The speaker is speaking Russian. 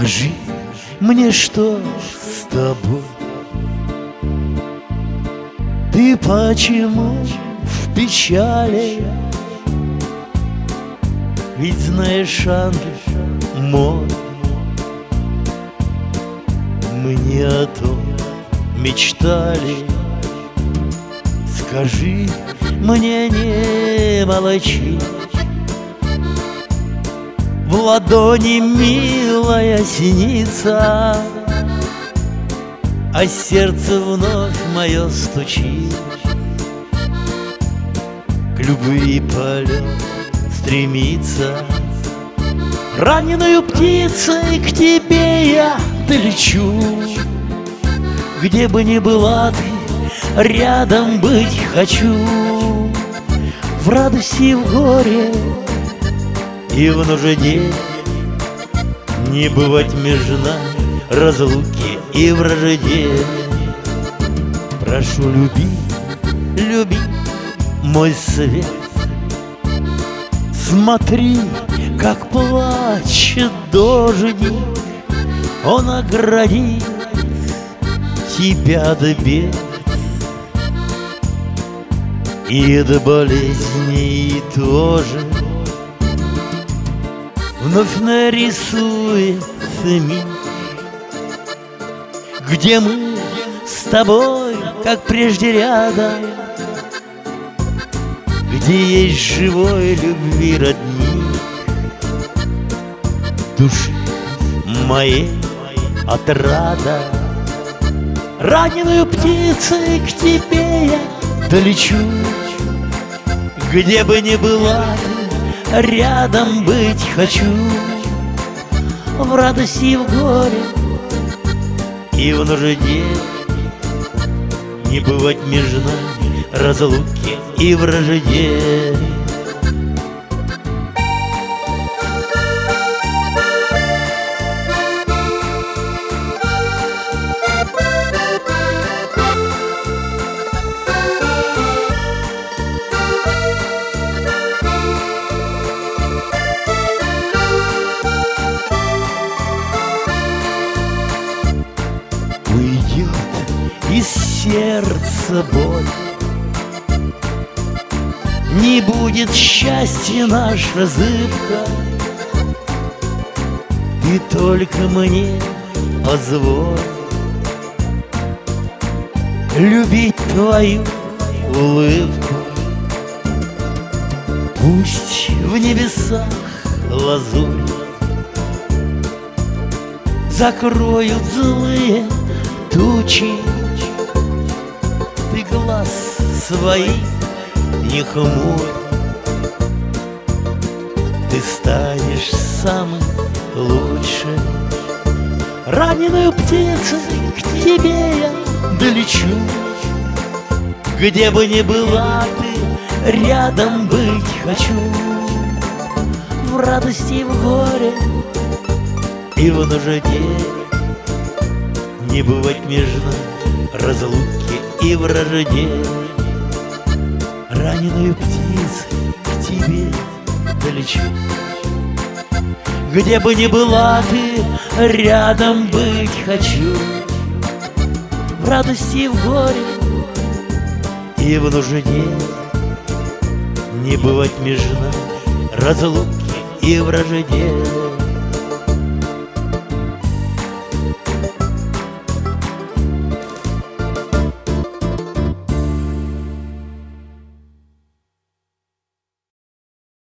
Скажи мне, что с тобой? Ты почему в печали? Ведь знаешь, ангел мой, мы не о том мечтали. Скажи мне, не молчи, в ладони милая синица, а сердце вновь мое стучит. К любви полет стремится. Раненую птицей к тебе я долечу. Где бы ни была ты, рядом быть хочу. В радости и в горе и в нужде не бывать между нами разлуки и вражде. Прошу, люби, люби мой свет. Смотри, как плачет дождик, он оградит тебя от бед и до болезней тоже. Вновь нарисует мир, где мы с тобой, как прежде, рядом, где есть живой любви родник души моей отрада. Раненую птицей к тебе я долечу. Где бы ни была ты, рядом быть хочу. В радости и в горе и в нужде не бывать между нами разлуки и вражде. Уйдет из сердца боль, не будет счастья наша зыбка. Ты только мне позволь любить твою улыбку. Пусть в небесах лазурь закроют злые тучи, ты глаз своих не хмурь. Ты станешь самым лучшим. Раненую птицей к тебе я долечу. Где бы ни была ты, рядом быть хочу. В радости и в горе и в нужде не бывать между нами разлуки и вражде. Раненую птицей к тебе долечу. Где бы ни была ты, рядом быть хочу. В радости и в горе и в нужде не бывать между нами разлуки и вражде.